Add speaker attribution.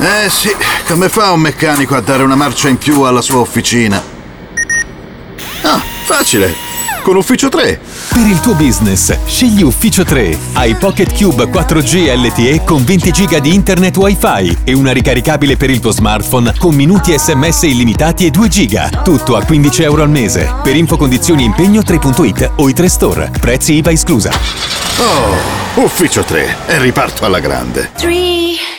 Speaker 1: Eh sì, come fa un meccanico a dare una marcia in più alla sua officina? Ah, facile! Con Ufficio 3!
Speaker 2: Per il tuo business, scegli Ufficio 3. Hai Pocket Cube 4G LTE con 20 giga di internet Wi-Fi e una ricaricabile per il tuo smartphone con minuti SMS illimitati e 2 giga. Tutto a €15 al mese. Per info condizioni impegno 3.it o i 3 store. Prezzi IVA esclusa.
Speaker 1: Oh, Ufficio 3 e riparto alla grande.
Speaker 3: 3